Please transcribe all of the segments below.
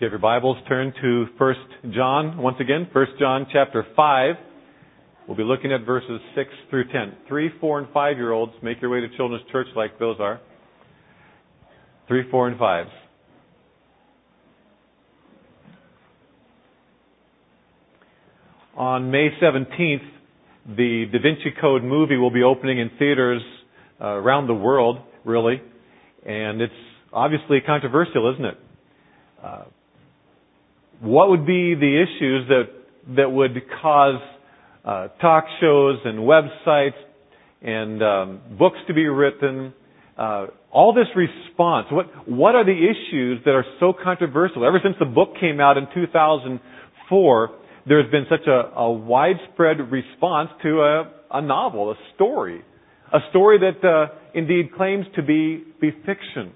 If you have your Bibles, turn to 1 John, once again, 1 John chapter 5. We'll be looking at verses 6 through 10. 3, 4, and 5-year-olds, make your way to Children's Church like those are. 3, 4, and 5. On May 17th, the Da Vinci Code movie will be opening in theaters around the world, really. And it's obviously controversial, isn't it? What would be the issues that would cause talk shows and websites and books to be written? All this response. What are the issues that are so controversial? Ever since the book came out in 2004, there's been such a widespread response to a novel, a story that indeed claims to be fiction.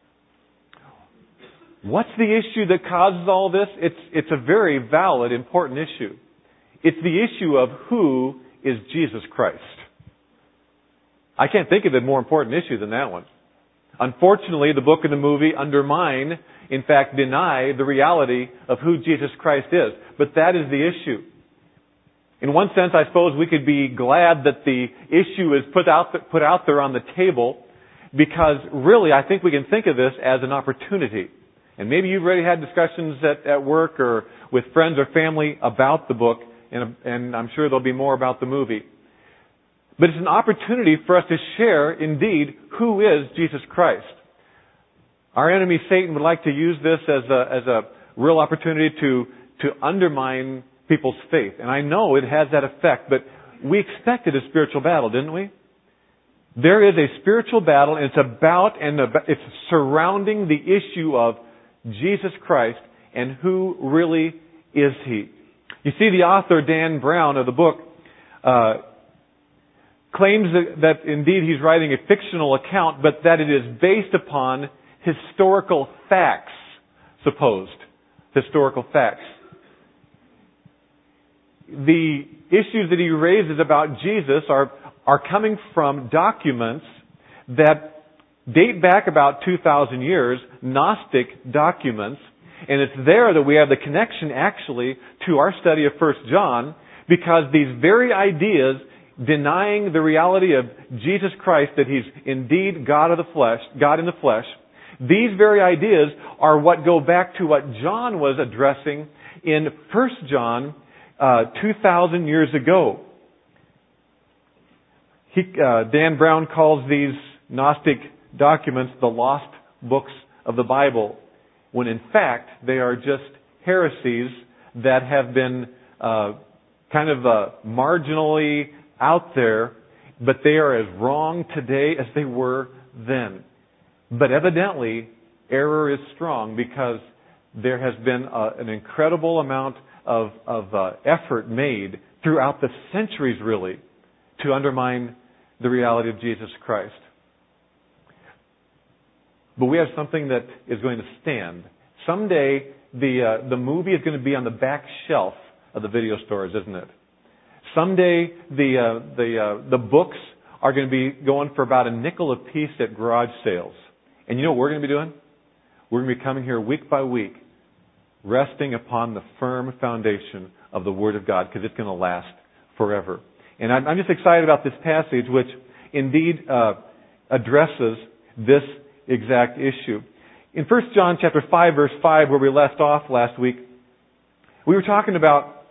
What's the issue that causes all this? It's a very valid, important issue. It's the issue of who is Jesus Christ. I can't think of a more important issue than that one. Unfortunately, the book and the movie undermine, in fact, deny the reality of who Jesus Christ is. But that is the issue. In one sense, I suppose we could be glad that the issue is put out there on the table, because really I think we can think of this as an opportunity. And maybe you've already had discussions at work or with friends or family about the book, and I'm sure there'll be more about the movie. But it's an opportunity for us to share, indeed, who is Jesus Christ. Our enemy, Satan, would like to use this as a real opportunity to undermine people's faith. And I know it has that effect, but we expected a spiritual battle, didn't we? There is a spiritual battle, and it's surrounding the issue of Jesus Christ and who really is He. You see, the author, Dan Brown, of the book, claims that indeed he's writing a fictional account, but that it is based upon historical facts, supposed historical facts. The issues that he raises about Jesus are coming from documents that date back about 2,000 years, Gnostic documents, and it's there that we have the connection actually to our study of 1 John, because these very ideas denying the reality of Jesus Christ, that He's indeed God in the flesh, these very ideas are what go back to what John was addressing in 1 John 2,000 years ago. Dan Brown calls these Gnostic documents the lost books of the Bible, when in fact they are just heresies that have been marginally out there, but they are as wrong today as they were then. But evidently, error is strong, because there has been an incredible amount of effort made throughout the centuries, really, to undermine the reality of Jesus Christ. But we have something that is going to stand. Someday, the movie is going to be on the back shelf of the video stores, isn't it? Someday, the books are going to be going for about $0.05 a piece at garage sales. And you know what we're going to be doing? We're going to be coming here week by week, resting upon the firm foundation of the Word of God, because it's going to last forever. And I'm just excited about this passage, which indeed addresses this exact issue. In 1 John chapter 5, verse 5, where we left off last week, we were talking about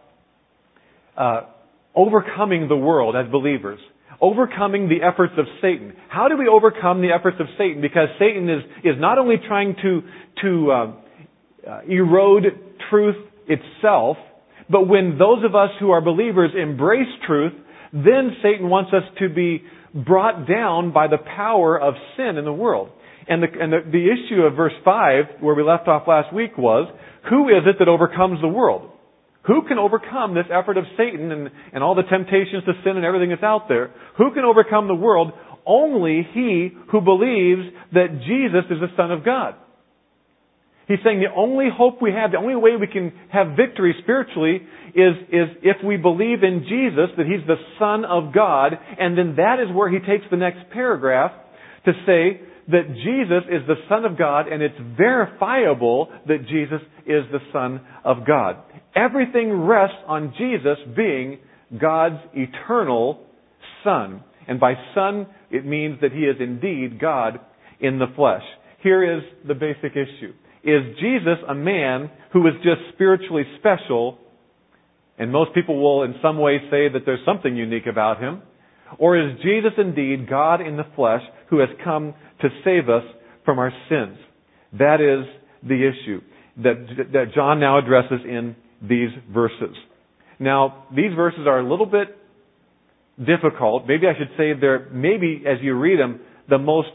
overcoming the world as believers, overcoming the efforts of Satan. How do we overcome the efforts of Satan? Because Satan is not only trying to erode truth itself, but when those of us who are believers embrace truth, then Satan wants us to be brought down by the power of sin in the world. And the issue of verse 5, where we left off last week, was, who is it that overcomes the world? Who can overcome this effort of Satan and all the temptations to sin and everything that's out there? Who can overcome the world? Only he who believes that Jesus is the Son of God. He's saying the only hope we have, the only way we can have victory spiritually is if we believe in Jesus, that He's the Son of God. And then that is where he takes the next paragraph to say that Jesus is the Son of God, and it's verifiable that Jesus is the Son of God. Everything rests on Jesus being God's eternal Son. And by Son, it means that He is indeed God in the flesh. Here is the basic issue. Is Jesus a man who is just spiritually special? And most people will in some way say that there's something unique about Him. Or is Jesus indeed God in the flesh who has come to save us from our sins? That is the issue that John now addresses in these verses. Now, these verses are a little bit difficult. Maybe I should say they're, maybe as you read them, the most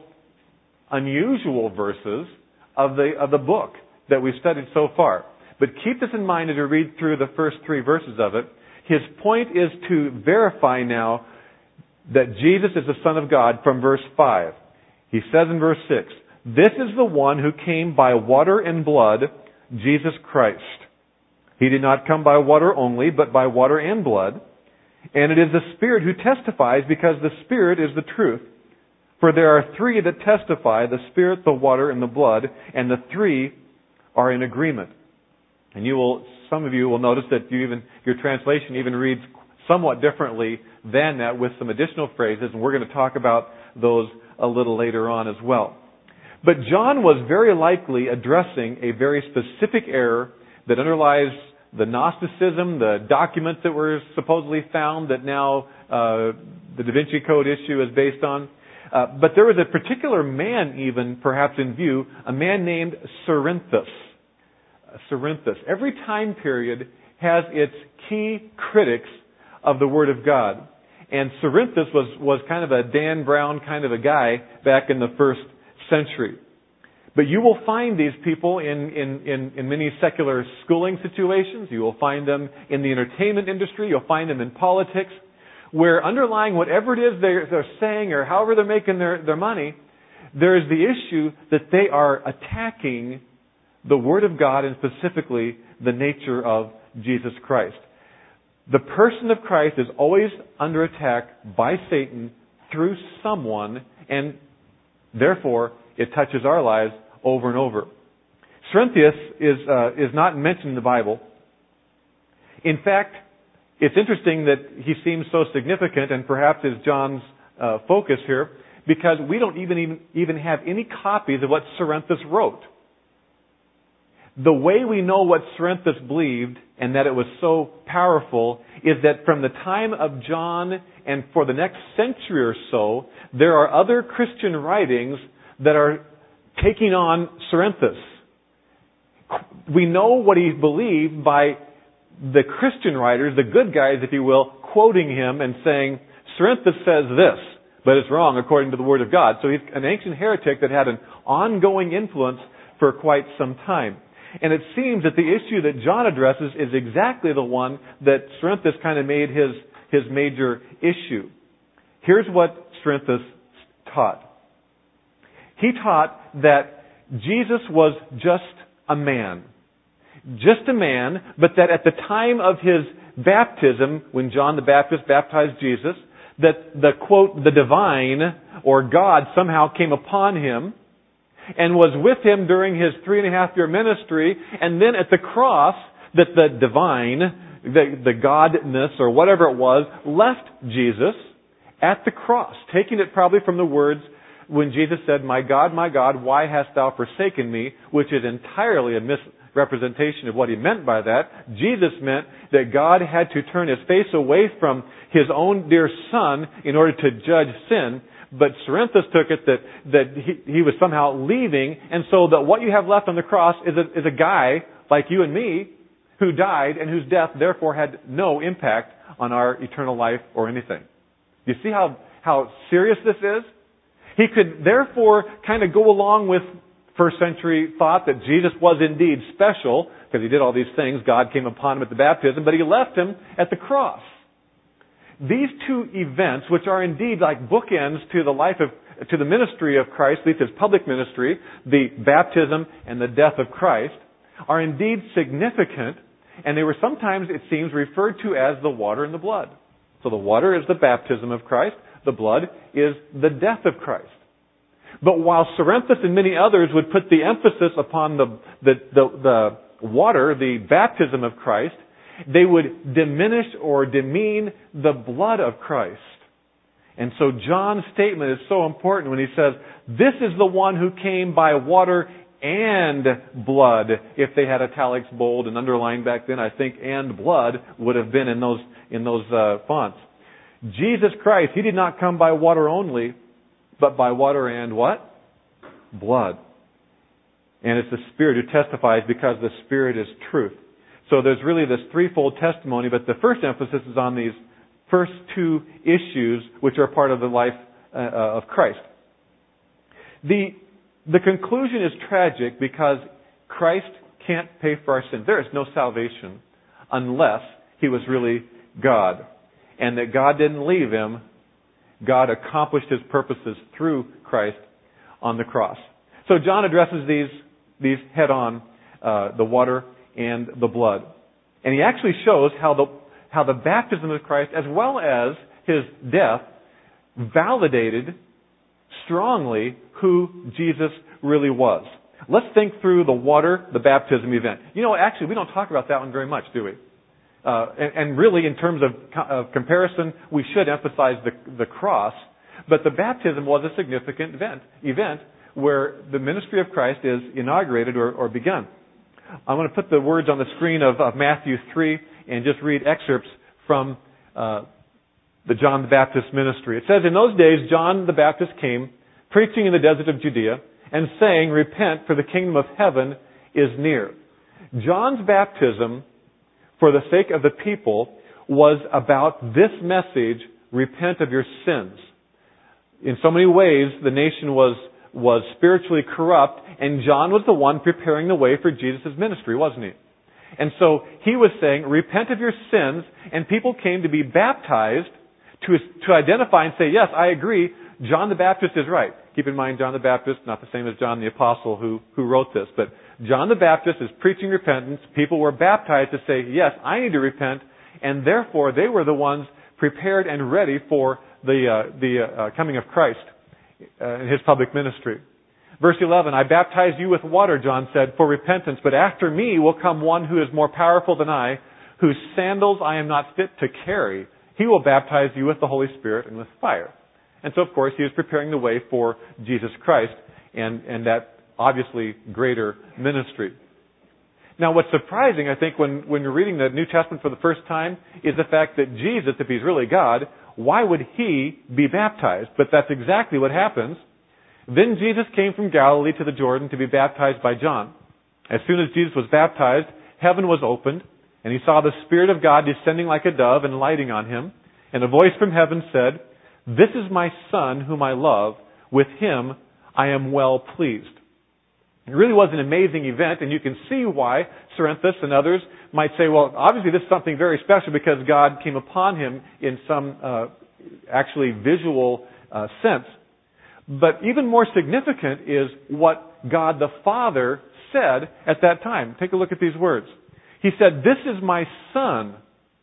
unusual verses of the book that we've studied so far. But keep this in mind as you read through the first 3 verses of it. His point is to verify now that Jesus is the Son of God from verse 5. He says in verse 6, "This is the one who came by water and blood, Jesus Christ. He did not come by water only, but by water and blood. And it is the Spirit who testifies, because the Spirit is the truth. For there are 3 that testify, the Spirit, the water, and the blood, and the 3 are in agreement." And some of you will notice that your translation even reads somewhat differently than that, with some additional phrases, and we're going to talk about those a little later on as well. But John was very likely addressing a very specific error that underlies the Gnosticism, the documents that were supposedly found that now the Da Vinci Code issue is based on. But there was a particular man even perhaps in view, a man named Cerinthus. Cerinthus. Every time period has its key critics of the Word of God. And Cerinthus was kind of a Dan Brown kind of a guy back in the 1st century. But you will find these people in many secular schooling situations. You will find them in the entertainment industry. You'll find them in politics, where underlying whatever it is they're saying or however they're making their money, there is the issue that they are attacking the Word of God and specifically the nature of Jesus Christ. The person of Christ is always under attack by Satan through someone, and therefore it touches our lives over and over. Cerinthus is not mentioned in the Bible. In fact, it's interesting that he seems so significant, and perhaps is John's focus here, because we don't even have any copies of what Cerinthus wrote. The way we know what Cerinthus believed and that it was so powerful is that from the time of John and for the next century or so, there are other Christian writings that are taking on Cerinthus. We know what he believed by the Christian writers, the good guys, if you will, quoting him and saying, Cerinthus says this, but it's wrong according to the Word of God. So he's an ancient heretic that had an ongoing influence for quite some time. And it seems that the issue that John addresses is exactly the one that Cerinthus kind of made his major issue. Here's what Cerinthus taught. He taught that Jesus was just a man. Just a man, but that at the time of his baptism, when John the Baptist baptized Jesus, that the, quote, the divine, or God, somehow came upon him and was with him during his 3.5-year ministry, and then at the cross, that the divine, the godness, or whatever it was, left Jesus at the cross, taking it probably from the words when Jesus said, my God, why hast thou forsaken me?" which is entirely a misrepresentation of what he meant by that. Jesus meant that God had to turn his face away from his own dear Son in order to judge sin. But Cerinthus took it that he was somehow leaving, and so that what you have left on the cross is a guy like you and me who died and whose death therefore had no impact on our eternal life or anything. You see how serious this is? He could therefore kind of go along with first century thought that Jesus was indeed special because he did all these things. God came upon him at the baptism, but he left him at the cross. These two events, which are indeed like bookends to the ministry of Christ, at least his public ministry, the baptism and the death of Christ, are indeed significant, and they were sometimes, it seems, referred to as the water and the blood. So the water is the baptism of Christ, the blood is the death of Christ. But while Cerinthus and many others would put the emphasis upon the water, the baptism of Christ, they would diminish or demean the blood of Christ. And so John's statement is so important when he says, this is the one who came by water and blood. If they had italics bold and underlined back then, I think and blood would have been in those fonts. Jesus Christ, He did not come by water only, but by water and what? Blood. And it's the Spirit who testifies, because the Spirit is truth. So there's really this threefold testimony, but the first emphasis is on these first two issues, which are part of the life of Christ. The conclusion is tragic because Christ can't pay for our sins. There is no salvation unless He was really God. And that God didn't leave Him. God accomplished His purposes through Christ on the cross. So John addresses these head-on, the water and the blood. And he actually shows how the baptism of Christ, as well as His death, validated strongly who Jesus really was. Let's think through the water, the baptism event. Actually, we don't talk about that one very much, do we? And really, in terms of comparison, we should emphasize the cross. But the baptism was a significant event where the ministry of Christ is inaugurated or begun. I want to put the words on the screen of Matthew 3 and just read excerpts from the John the Baptist ministry. It says, in those days, John the Baptist came, preaching in the desert of Judea, and saying, repent, for the kingdom of heaven is near. John's baptism, for the sake of the people, was about this message, repent of your sins. In so many ways, the nation was spiritually corrupt, and John was the one preparing the way for Jesus' ministry, wasn't he? And so he was saying, repent of your sins, and people came to be baptized to identify and say, yes, I agree, John the Baptist is right. Keep in mind, John the Baptist, not the same as John the Apostle who wrote this, but John the Baptist is preaching repentance. People were baptized to say, yes, I need to repent, and therefore they were the ones prepared and ready for the coming of Christ in His public ministry. Verse 11, I baptize you with water, John said, for repentance, but after me will come one who is more powerful than I, whose sandals I am not fit to carry. He will baptize you with the Holy Spirit and with fire. And so, of course, he was preparing the way for Jesus Christ and that obviously greater ministry. Now, what's surprising, I think, when you're reading the New Testament for the first time, is the fact that Jesus, if He's really God, why would He be baptized? But that's exactly what happens. Then Jesus came from Galilee to the Jordan to be baptized by John. As soon as Jesus was baptized, heaven was opened, and He saw the Spirit of God descending like a dove and lighting on Him. And a voice from heaven said, this is my Son whom I love. With Him I am well pleased. It really was an amazing event, and you can see why Cerinthus and others might say, well, obviously this is something very special because God came upon him in some actually visual sense. But even more significant is what God the Father said at that time. Take a look at these words. He said, this is my Son.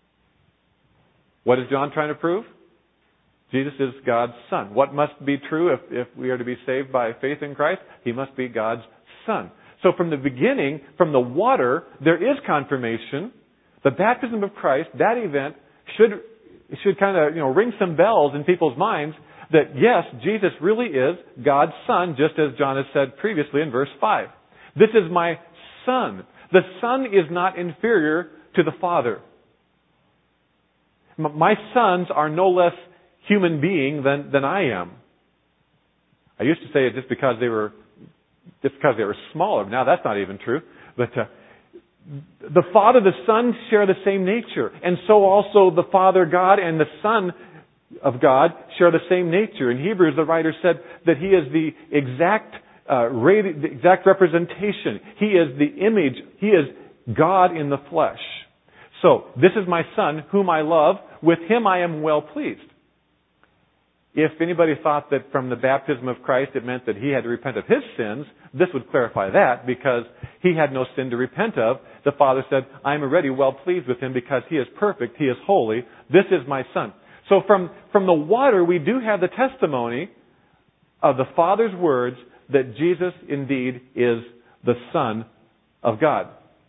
What is John trying to prove? Jesus is God's Son. What must be true if we are to be saved by faith in Christ? He must be God's Son. So from the beginning, from the water, there is confirmation. The baptism of Christ, that event, should kind of ring some bells in people's minds that yes, Jesus really is God's Son, just as John has said previously in verse 5. This is my Son. The Son is not inferior to the Father. My sons are no less human being than I am. I used to say it just because they were smaller. Now that's not even true. But the Father, the Son share the same nature, and so also the Father God and the Son of God share the same nature. In Hebrews, the writer said that He is the exact representation. He is the image. He is God in the flesh. So this is my Son, whom I love. With Him I am well pleased. If anybody thought that from the baptism of Christ it meant that He had to repent of His sins, this would clarify that because He had no sin to repent of. The Father said, I am already well pleased with Him because He is perfect, He is holy. This is my Son. So from the water we do have the testimony of the Father's words that Jesus indeed is the Son of God.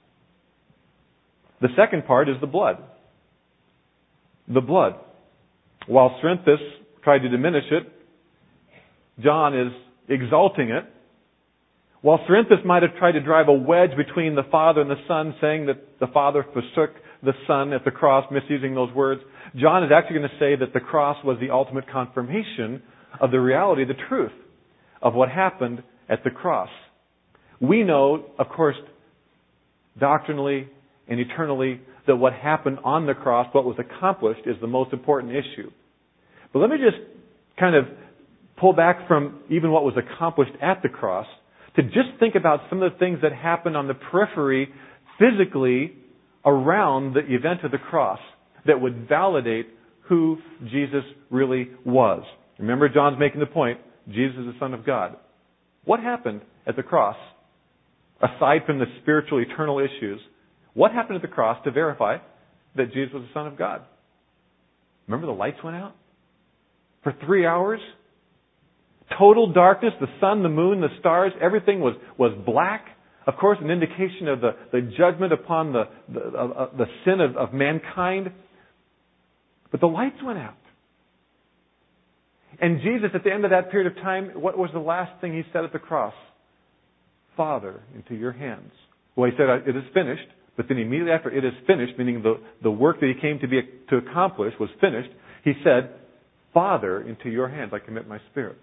The second part is the blood. The blood. While Cerinthus tried to diminish it, John is exalting it. While Cerinthus might have tried to drive a wedge between the Father and the Son, saying that the Father forsook the Son at the cross, misusing those words, John is actually going to say that the cross was the ultimate confirmation of the reality, the truth of what happened at the cross. We know, of course, doctrinally and eternally, that what happened on the cross, what was accomplished, is the most important issue. But let me just kind of pull back from even what was accomplished at the cross to just think about some of the things that happened on the periphery, physically, around the event of the cross that would validate who Jesus really was. Remember, John's making the point, Jesus is the Son of God. What happened at the cross? Aside from the spiritual, eternal issues, what happened at the cross to verify that Jesus was the Son of God? Remember the lights went out? For 3 hours? Total darkness, the sun, the moon, the stars, everything was black. Of course, an indication of the judgment upon the sin of mankind. But the lights went out. And Jesus, at the end of that period of time, what was the last thing He said at the cross? Father, into your hands. Well, He said, it is finished. But then immediately after it is finished, meaning the work that He came to accomplish was finished, He said, Father, into your hands I commit my spirit.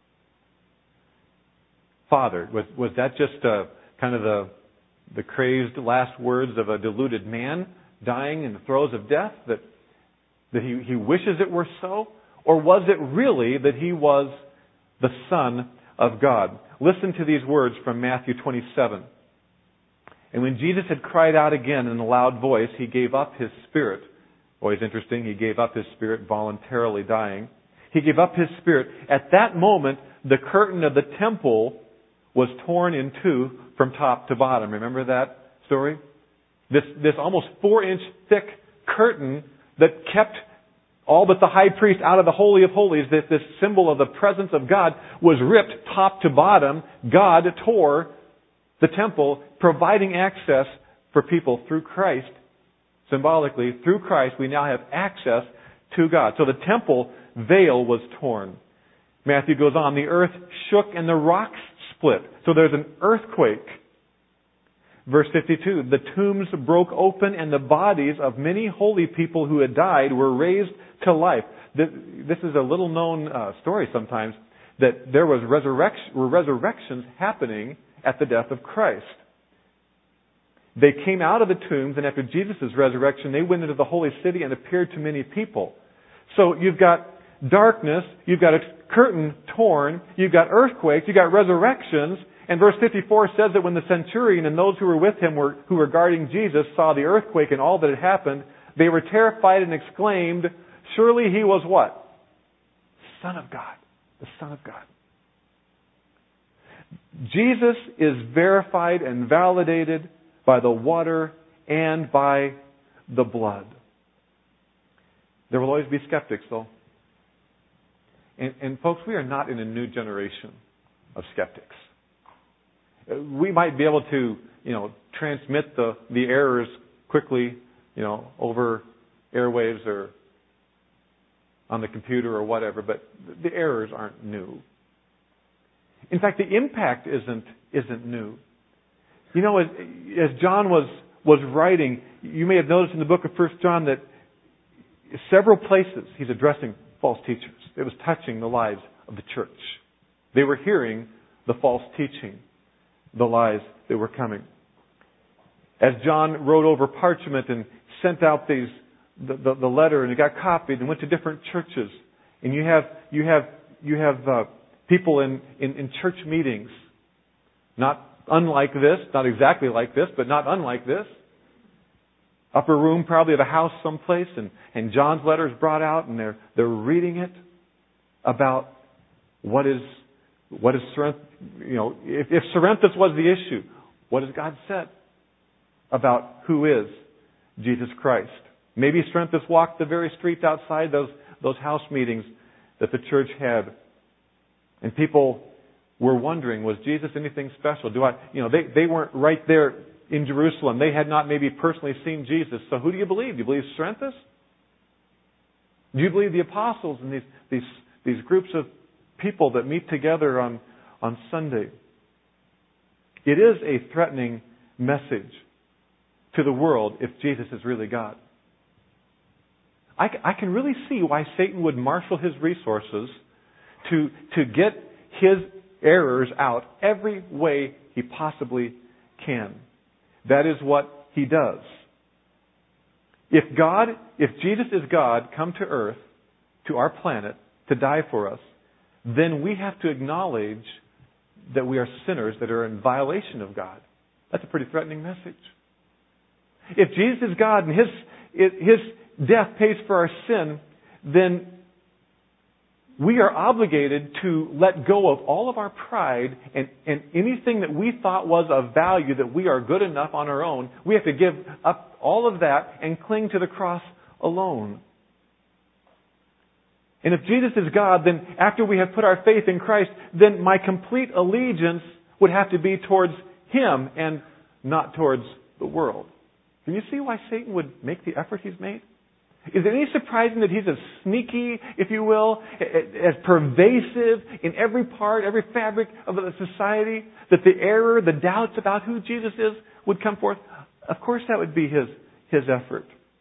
Father, was that just kind of the crazed last words of a deluded man dying in the throes of death, that he wishes it were so? Or was it really that He was the Son of God? Listen to these words from Matthew 27. And when Jesus had cried out again in a loud voice, He gave up His spirit. Always interesting, He gave up His spirit, voluntarily dying. He gave up His spirit. At that moment, the curtain of the temple was torn in two from top to bottom. Remember that story? This almost 4-inch thick curtain that kept all but the high priest out of the Holy of Holies, that this symbol of the presence of God was ripped top to bottom. God tore the temple, providing access for people through Christ. Symbolically, through Christ, we now have access to God. So the temple veil was torn. Matthew goes on, the earth shook and the rocks split. So there's an earthquake. Verse 52, the tombs broke open and the bodies of many holy people who had died were raised to life. This is a little known story sometimes, that there were resurrections happening at the death of Christ. They came out of the tombs, and after Jesus' resurrection, they went into the holy city and appeared to many people. So you've got darkness, you've got a curtain torn, you've got earthquakes, you've got resurrections, and verse 54 says that when the centurion and those who were with him who were guarding Jesus saw the earthquake and all that had happened, they were terrified and exclaimed, surely He was what? Son of God. The Son of God. Jesus is verified and validated by the water and by the blood. There will always be skeptics, though. And folks, we are not in a new generation of skeptics. We might be able to, transmit the errors quickly, over airwaves or on the computer or whatever, but the errors aren't new. In fact, the impact isn't new. As John was writing, you may have noticed in the book of 1 John that several places he's addressing false teachers. It was touching the lives of the church. They were hearing the false teaching, the lies that were coming. As John wrote over parchment and sent out the letter, and it got copied and went to different churches, and you have people in church meetings, not unlike this, not exactly like this, but not unlike this. Upper room probably of a house someplace, and John's letter is brought out, and they're reading it about what is Cerinthus, if Cerinthus was the issue, what has God said about who is Jesus Christ? Maybe Cerinthus walked the very streets outside those house meetings that the church had. And people were wondering, was Jesus anything special? They weren't right there in Jerusalem. They had not maybe personally seen Jesus. So who do you believe? Do you believe Cerinthus? Do you believe the apostles and these groups of people that meet together on Sunday? It is a threatening message to the world if Jesus is really God. I can really see why Satan would marshal his resources to get his errors out every way he possibly can. That is what he does. If Jesus is God, come to earth, to our planet, to die for us, then we have to acknowledge that we are sinners that are in violation of God. That's a pretty threatening message. If Jesus is God and His death pays for our sin, then we are obligated to let go of all of our pride and anything that we thought was of value, that we are good enough on our own. We have to give up all of that and cling to the cross alone. And if Jesus is God, then after we have put our faith in Christ, then my complete allegiance would have to be towards Him and not towards the world. Can you see why Satan would make the effort he's made? Is it any surprising that he's as sneaky, if you will, as pervasive in every part, every fabric of the society, that the error, the doubts about who Jesus is would come forth? Of course that would be his effort.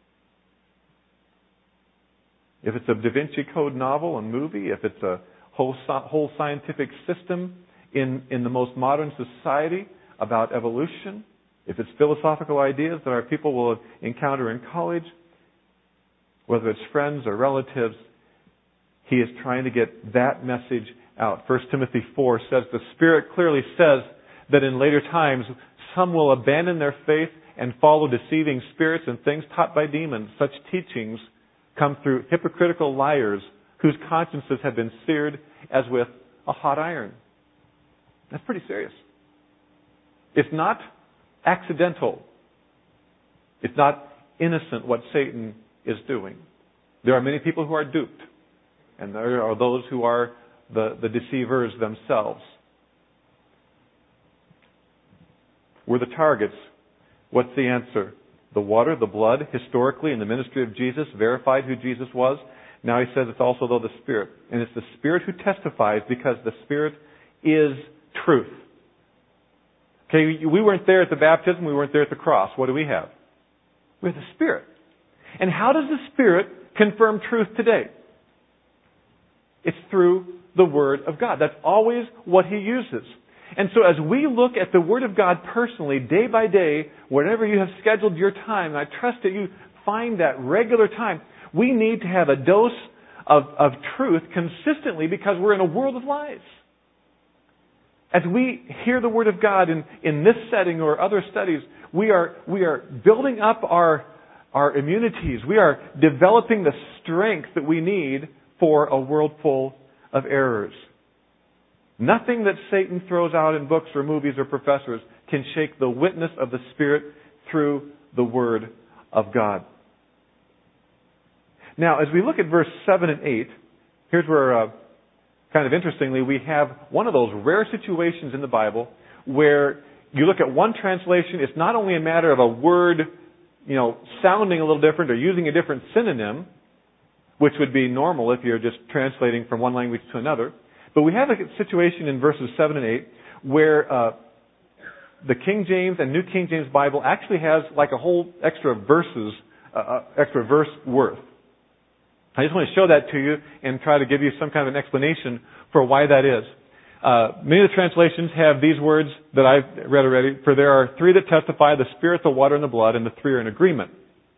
If it's a Da Vinci Code novel and movie, if it's a whole scientific system in the most modern society about evolution, if it's philosophical ideas that our people will encounter in college, whether it's friends or relatives, he is trying to get that message out. 1 Timothy 4 says, the Spirit clearly says that in later times some will abandon their faith and follow deceiving spirits and things taught by demons. Such teachings come through hypocritical liars whose consciences have been seared as with a hot iron. That's pretty serious. It's not accidental. It's not innocent what Satan is doing. There are many people who are duped, and there are those who are the deceivers themselves. We're the targets. What's the answer? The water, the blood, historically in the ministry of Jesus, verified who Jesus was. Now he says it's also the Spirit. And it's the Spirit who testifies because the Spirit is truth. Okay, we weren't there at the baptism, we weren't there at the cross. What do we have? We have the Spirit. And how does the Spirit confirm truth today? It's through the Word of God. That's always what He uses. And so as we look at the Word of God personally, day by day, whenever you have scheduled your time, and I trust that you find that regular time, we need to have a dose of truth consistently because we're in a world of lies. As we hear the Word of God in this setting or other studies, we are building up our immunities. We are developing the strength that we need for a world full of errors. Nothing that Satan throws out in books or movies or professors can shake the witness of the Spirit through the Word of God. Now, as we look at verse 7 and 8, here's where, kind of interestingly, we have one of those rare situations in the Bible where you look at one translation, it's not only a matter of a word, sounding a little different or using a different synonym, which would be normal if you're just translating from one language to another. But we have a situation in verses 7 and 8 where the King James and New King James Bible actually has like a whole extra verse worth. I just want to show that to you and try to give you some kind of an explanation for why that is. Many of the translations have these words that I've read already. For there are three that testify, the Spirit, the water, and the blood, and the three are in agreement.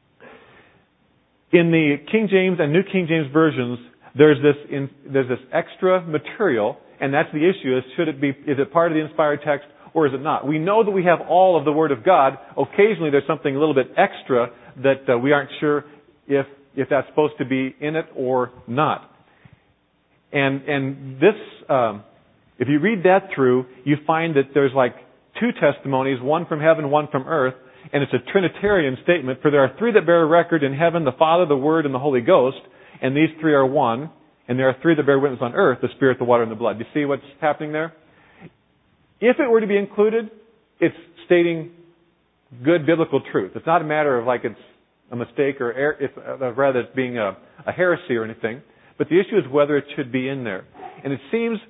In the King James and New King James versions, there's this extra material, and that's the issue: is it part of the inspired text or is it not? We know that we have all of the Word of God. Occasionally, there's something a little bit extra that we aren't sure if that's supposed to be in it or not. And this, if you read that through, you find that there's like two testimonies, one from heaven, one from earth, and it's a Trinitarian statement. For there are three that bear record in heaven: the Father, the Word, and the Holy Ghost. And these three are one. And there are three that bear witness on earth, the Spirit, the water, and the blood. You see what's happening there? If it were to be included, it's stating good biblical truth. It's not a matter of like it's a mistake or rather it's being a heresy or anything. But the issue is whether it should be in there. And it seems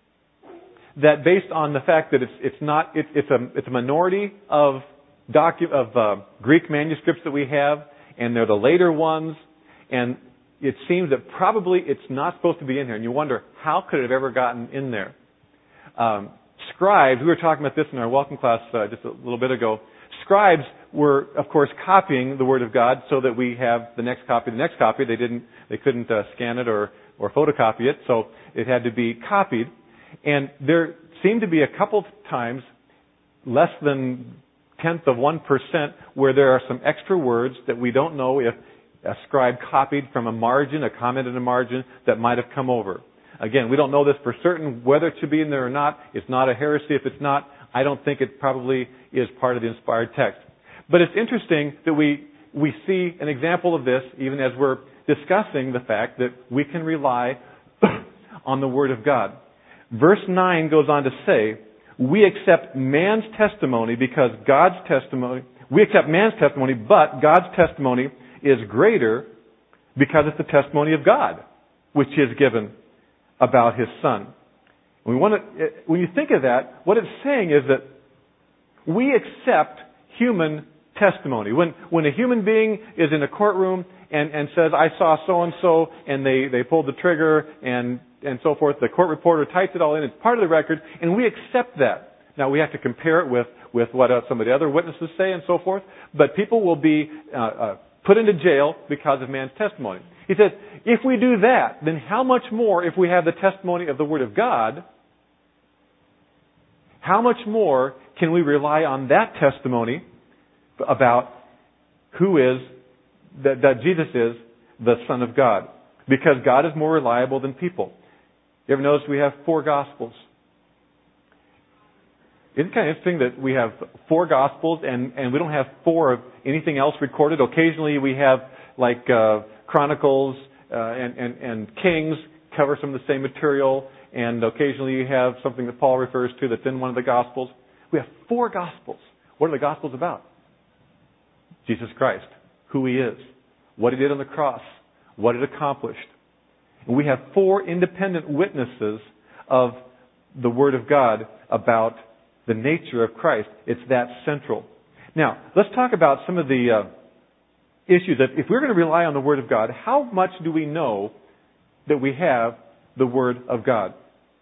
that based on the fact that it's a minority of Greek manuscripts that we have, and they're the later ones, and it seems that probably it's not supposed to be in here. And you wonder, how could it have ever gotten in there? Scribes, we were talking about this in our welcome class just a little bit ago. Scribes were, of course, copying the Word of God so that we have the next copy. They couldn't scan it or photocopy it, so it had to be copied. And there seemed to be a couple of times, less than 0.1%, where there are some extra words that we don't know if a scribe copied from a margin, a comment in a margin that might have come over. Again, we don't know this for certain, whether it should be in there or not. It's not a heresy. If it's not, I don't think it probably is part of the inspired text. But it's interesting that we see an example of this even as we're discussing the fact that we can rely on the Word of God. Verse 9 goes on to say, we accept man's testimony because God's testimony, we accept man's testimony, but God's testimony is greater because it's the testimony of God, which is given about His Son. When you think of that, what it's saying is that we accept human testimony. When a human being is in a courtroom and says, I saw so-and-so, and they pulled the trigger and so forth, the court reporter types it all in, it's part of the record, and we accept that. Now, we have to compare it with what some of the other witnesses say and so forth, but people will be put into jail because of man's testimony. He says, if we do that, then how much more if we have the testimony of the Word of God, how much more can we rely on that testimony about that Jesus is the Son of God? Because God is more reliable than people. You ever notice we have 4 Gospels? Isn't it kind of interesting that we have 4 Gospels and we don't have 4 of anything else recorded? Occasionally we have like Chronicles and Kings cover some of the same material, and occasionally you have something that Paul refers to that's in one of the Gospels. We have 4 Gospels. What are the Gospels about? Jesus Christ, who He is, what He did on the cross, what it accomplished. And we have 4 independent witnesses of the Word of God about the nature of Christ. It's that central. Now, let's talk about some of the issues that if we're going to rely on the Word of God, how much do we know that we have the Word of God?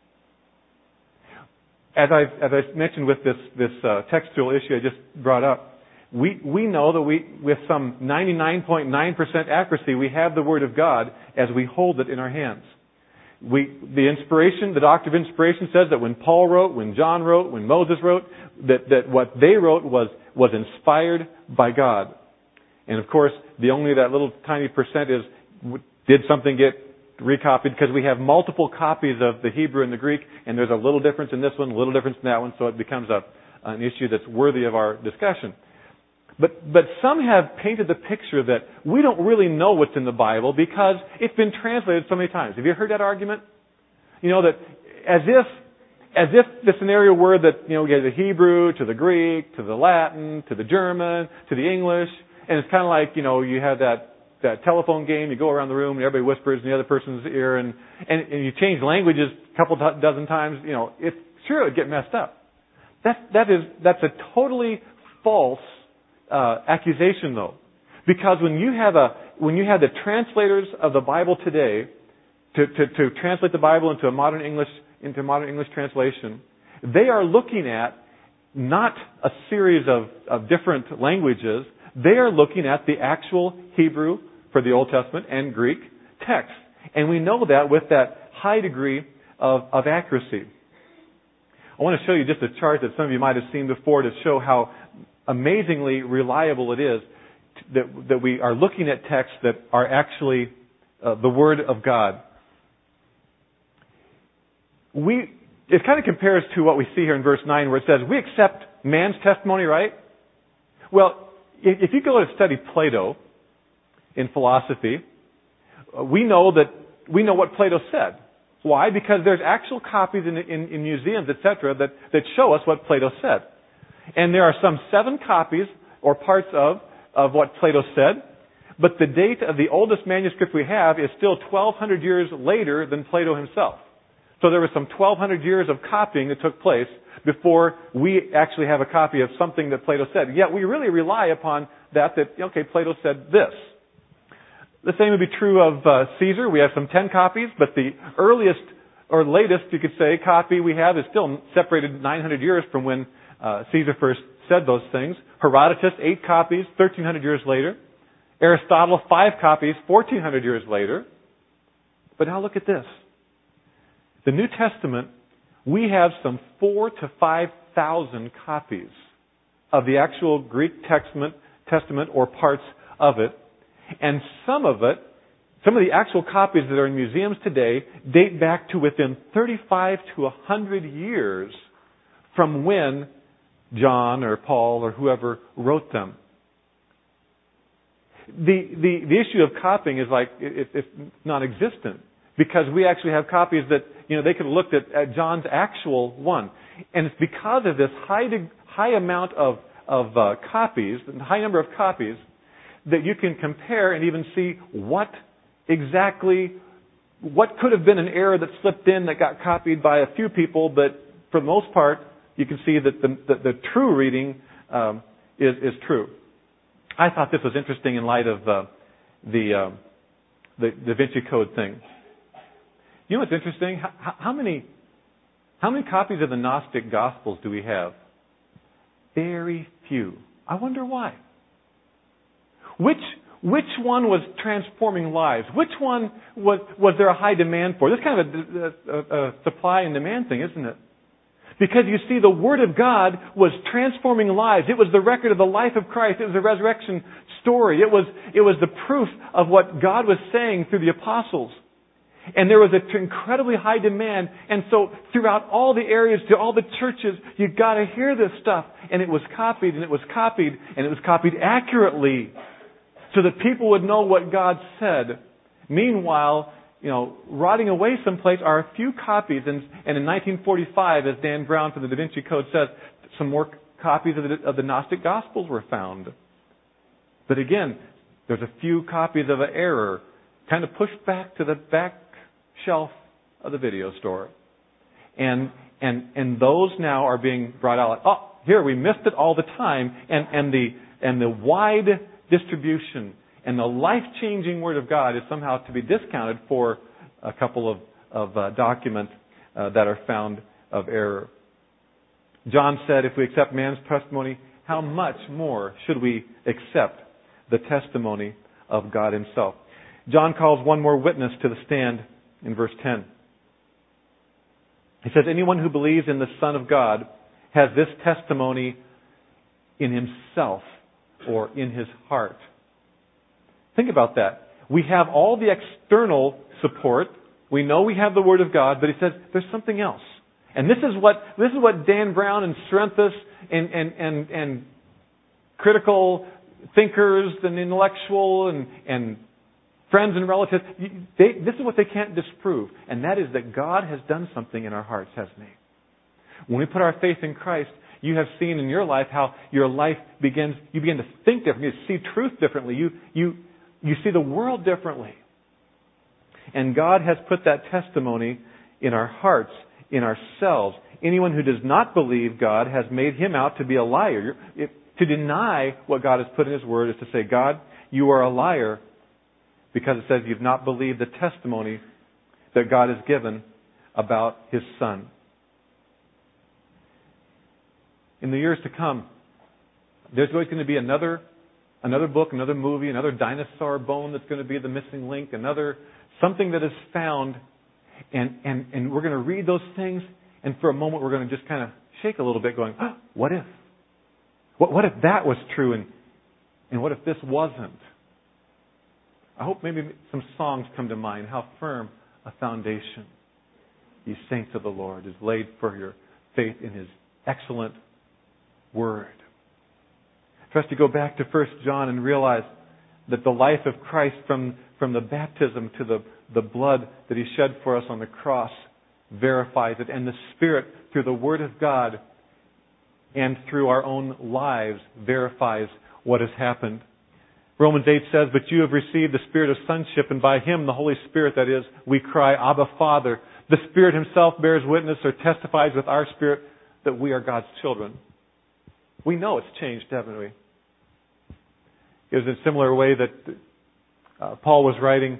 As I mentioned with this textual issue I just brought up, we know that with some 99.9% accuracy, we have the Word of God as we hold it in our hands. The doctrine of inspiration says that when Paul wrote, when John wrote, when Moses wrote, that what they wrote was inspired by God. And of course, that little tiny percent did something get recopied, because we have multiple copies of the Hebrew and the Greek, and there's a little difference in this one, a little difference in that one, so it becomes an issue that's worthy of our discussion. But some have painted the picture that we don't really know what's in the Bible because it's been translated so many times. Have you heard that argument? That as if the scenario were that, we get the Hebrew to the Greek to the Latin to the German to the English, and it's kind of like, you have that telephone game, you go around the room and everybody whispers in the other person's ear, and you change languages a couple dozen times, it's sure it would get messed up. That's a totally false accusation, though, because when you have the translators of the Bible today to translate the Bible into modern English translation, they are looking at not a series of different languages. They are looking at the actual Hebrew for the Old Testament and Greek text, and we know that with that high degree of accuracy. I want to show you just a chart that some of you might have seen before to show how amazingly reliable it is that we are looking at texts that are actually the Word of God. It kind of compares to what we see here in verse 9, where it says, we accept man's testimony, right? Well, if you go to study Plato in philosophy, we know that we know what Plato said. Why? Because there's actual copies in museums, etc., that show us what Plato said. And there are some 7 copies or parts of what Plato said, but the date of the oldest manuscript we have is still 1,200 years later than Plato himself. So there was some 1,200 years of copying that took place before we actually have a copy of something that Plato said. Yet we really rely upon that, okay, Plato said this. The same would be true of Caesar. We have some 10 copies, but the earliest or latest, you could say, copy we have is still separated 900 years from when Caesar first said those things. Herodotus, 8 copies, 1,300 years later. Aristotle, 5 copies, 1,400 years later. But now look at this. The New Testament, we have some 4,000 to 5,000 copies of the actual Greek Testament or parts of it. And some of the actual copies that are in museums today date back to within 35 to 100 years from when John or Paul or whoever wrote them. The issue of copying is like, it's non-existent. Because we actually have copies that, they could have looked at John's actual one. And it's because of this high amount of copies, high number of copies, that you can compare and even see what could have been an error that slipped in that got copied by a few people, but for the most part, you can see that the true reading is true. I thought this was interesting in light of the Da Vinci Code thing. You know what's interesting? How many copies of the Gnostic Gospels do we have? Very few. I wonder why. Which one was transforming lives? Which one was there a high demand for? This is kind of a supply and demand thing, isn't it? Because you see, the Word of God was transforming lives. It was the record of the life of Christ. It was a resurrection story. It was the proof of what God was saying through the apostles. And there was an incredibly high demand. And so throughout all the areas, to all the churches, you've got to hear this stuff. And it was copied, and it was copied, and it was copied accurately, so that people would know what God said. Meanwhile, rotting away someplace are a few copies. And in 1945, as Dan Brown from the Da Vinci Code says, some more copies of the Gnostic Gospels were found. But again, there's a few copies of an error, kind of pushed back to the back shelf of the video store. And those now are being brought out like, here, we missed it all the time. And the wide distribution and the life-changing Word of God is somehow to be discounted for a couple of documents that are found of error. John said, if we accept man's testimony, how much more should we accept the testimony of God Himself? John calls one more witness to the stand in verse 10. He says, anyone who believes in the Son of God has this testimony in himself or in his heart. Think about that. We have all the external support. We know we have the Word of God, but he says there's something else. And this is what Dan Brown and Serenthus and critical thinkers and intellectual and friends and relatives, this is what they can't disprove. And that is that God has done something in our hearts, hasn't He? When we put our faith in Christ, you have seen in your life how your life you begin to think differently, you see truth differently, you see the world differently. And God has put that testimony in our hearts, in ourselves. Anyone who does not believe God has made him out to be a liar. To deny what God has put in His Word is to say, God, you are a liar, because it says you've not believed the testimony that God has given about His Son. In the years to come, there's always going to be another book, another movie, another dinosaur bone that's going to be the missing link, something that is found, and we're going to read those things, and for a moment we're going to just kind of shake a little bit going, what if? What if that was true, and what if this wasn't? I hope maybe some songs come to mind. How firm a foundation, ye saints of the Lord, is laid for your faith in His excellent Word. For us to go back to 1 John and realize that the life of Christ from the baptism to the blood that He shed for us on the cross verifies it. And the Spirit, through the Word of God and through our own lives, verifies what has happened. Romans 8 says, "But you have received the Spirit of sonship, and by Him, the Holy Spirit, that is, we cry, Abba, Father." The Spirit Himself bears witness or testifies with our spirit that we are God's children. We know it's changed, haven't we? It was in a similar way that Paul was writing.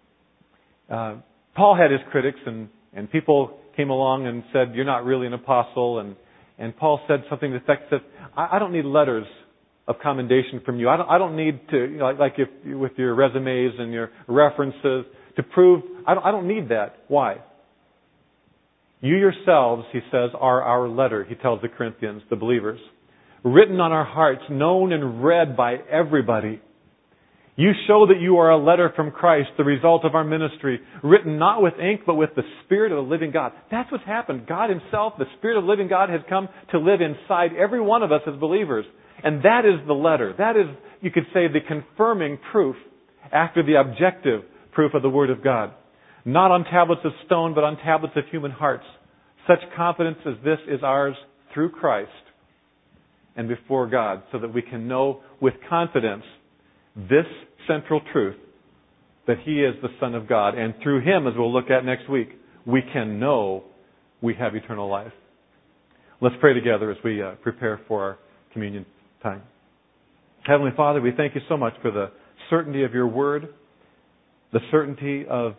Paul had his critics, and people came along and said, "You're not really an apostle." And Paul said something to the effect that, I don't need letters of commendation from you. I don't need to, like if with your resumes and your references to prove, I don't need that. Why? You yourselves, he says, are our letter, he tells the Corinthians, the believers, written on our hearts, known and read by everybody. You show that you are a letter from Christ, the result of our ministry, written not with ink, but with the Spirit of the living God. That's what's happened. God Himself, the Spirit of the living God, has come to live inside every one of us as believers. And that is the letter. That is, you could say, the confirming proof after the objective proof of the Word of God. Not on tablets of stone, but on tablets of human hearts. Such confidence as this is ours through Christ and before God, so that we can know with confidence this central truth, that He is the Son of God. And through Him, as we'll look at next week, we can know we have eternal life. Let's pray together as we prepare for our communion time. Heavenly Father, we thank You so much for the certainty of Your Word, the certainty of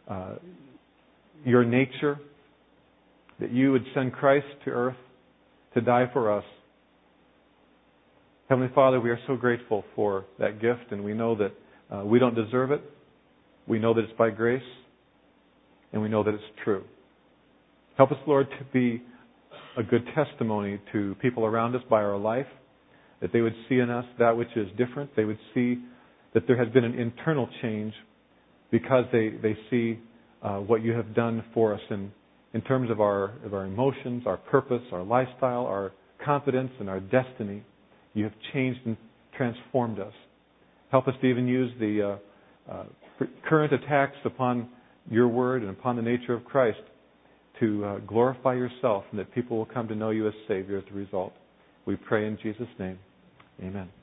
Your nature, that You would send Christ to earth to die for us. Heavenly Father, we are so grateful for that gift, and we know that we don't deserve it. We know that it's by grace, and we know that it's true. Help us, Lord, to be a good testimony to people around us by our life, that they would see in us that which is different. They would see that there has been an internal change because they see what You have done for us in terms of our emotions, our purpose, our lifestyle, our confidence, and our destiny. You have changed and transformed us. Help us to even use the current attacks upon Your Word and upon the nature of Christ to glorify Yourself, and that people will come to know You as Savior as a result. We pray in Jesus' name. Amen.